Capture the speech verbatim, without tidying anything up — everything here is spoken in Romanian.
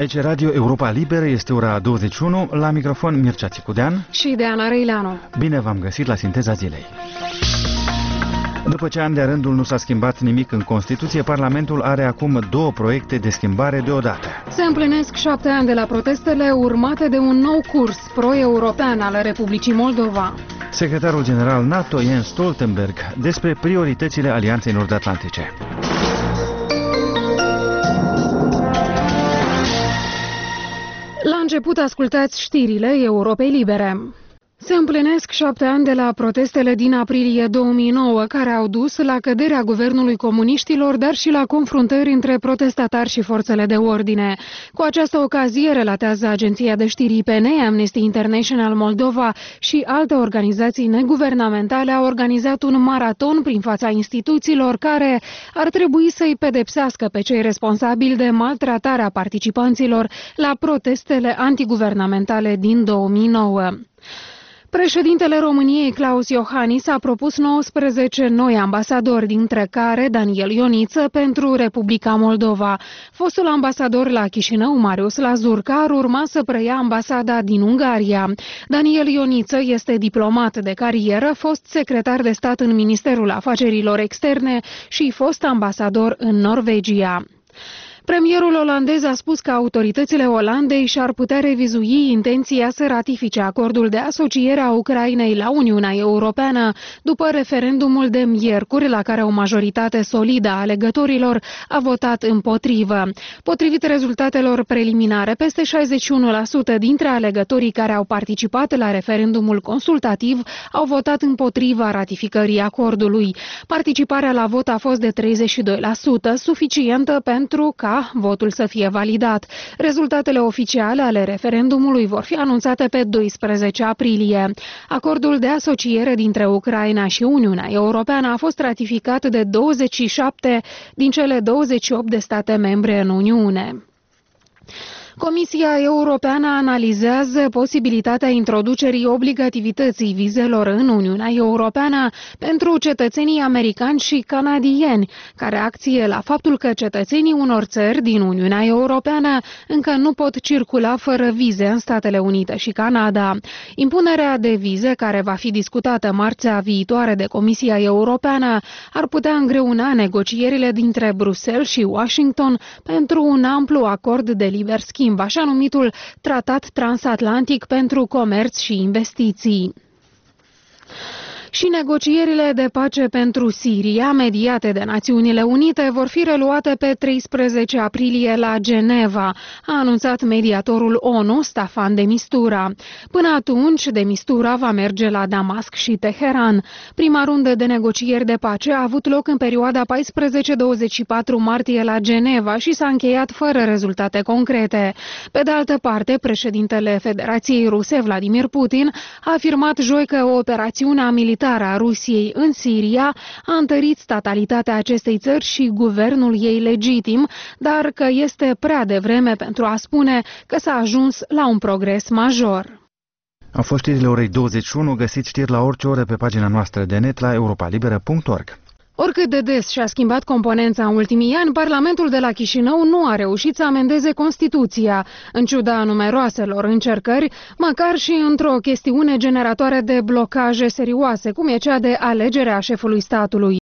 Aici Radio Europa Liberă, este ora douăzeci și unu, la microfon Mircea Țicudean și Deana Răileanu. Bine v-am găsit la Sinteza Zilei. După ce an de rândul nu s-a schimbat nimic în Constituție, Parlamentul are acum două proiecte de schimbare deodată. Se împlinesc șapte ani de la protestele urmate de un nou curs pro-european al Republicii Moldova. Secretarul general NATO, Jens Stoltenberg, despre prioritățile Alianței Nord-Atlantice. La început ascultați știrile Europei Libere. Se împlinesc șapte ani de la protestele din aprilie două mii nouă, care au dus la căderea guvernului comuniștilor, dar și la confruntări între protestatari și forțele de ordine. Cu această ocazie, relatează agenția de știri I P N, Amnesty International Moldova și alte organizații neguvernamentale au organizat un maraton prin fața instituțiilor care ar trebui să-i pedepsească pe cei responsabili de maltratarea participanților la protestele antiguvernamentale din două mii nouă. Președintele României, Klaus Iohannis, a propus nouăsprezece noi ambasadori, dintre care Daniel Ioniță pentru Republica Moldova. Fostul ambasador la Chișinău, Marius Lazurca, ar urma să preia ambasada din Ungaria. Daniel Ioniță este diplomat de carieră, fost secretar de stat în Ministerul Afacerilor Externe și fost ambasador în Norvegia. Premierul olandez a spus că autoritățile Olandei și-ar putea revizui intenția să ratifice acordul de asociere a Ucrainei la Uniunea Europeană după referendumul de miercuri, la care o majoritate solidă a alegătorilor a votat împotrivă. Potrivit rezultatelor preliminare, peste șaizeci și unu la sută dintre alegătorii care au participat la referendumul consultativ au votat împotriva ratificării acordului. Participarea la vot a fost de treizeci și doi la sută, suficientă pentru ca votul să fie validat. Rezultatele oficiale ale referendumului vor fi anunțate pe doisprezece aprilie. Acordul de asociere dintre Ucraina și Uniunea Europeană a fost ratificat de douăzeci și șapte din cele douăzeci și opt de state membre în Uniune. Comisia Europeană analizează posibilitatea introducerii obligativității vizelor în Uniunea Europeană pentru cetățenii americani și canadieni, ca reacție la faptul că cetățenii unor țări din Uniunea Europeană încă nu pot circula fără vize în Statele Unite și Canada. Impunerea de vize, care va fi discutată marțea viitoare de Comisia Europeană, ar putea îngreuna negocierile dintre Bruxelles și Washington pentru un amplu acord de liber schimb, așa numitul Tratat Transatlantic pentru Comerț și Investiții. Și negocierile de pace pentru Siria, mediate de Națiunile Unite, vor fi reluate pe treisprezece aprilie la Geneva, a anunțat mediatorul ONU, Staffan de Mistura. Până atunci, de Mistura va merge la Damasc și Teheran. Prima rundă de negocieri de pace a avut loc în perioada paisprezece douăzeci și patru martie la Geneva și s-a încheiat fără rezultate concrete. Pe de altă parte, președintele Federației Ruse, Vladimir Putin, a afirmat joi că operațiunea militară a Rusiei în Siria a întărit statalitatea acestei țări și guvernul ei legitim, dar că este prea devreme pentru a spune că s-a ajuns la un progres major. Au fost știrile orei douăzeci și unu, găsiți știri la orice oră pe pagina noastră de net la europalibera punct org. Oricât de des și-a schimbat componența în ultimii ani, Parlamentul de la Chișinău nu a reușit să amendeze Constituția, în ciuda numeroaselor încercări, măcar și într-o chestiune generatoare de blocaje serioase, cum e cea de alegerea șefului statului.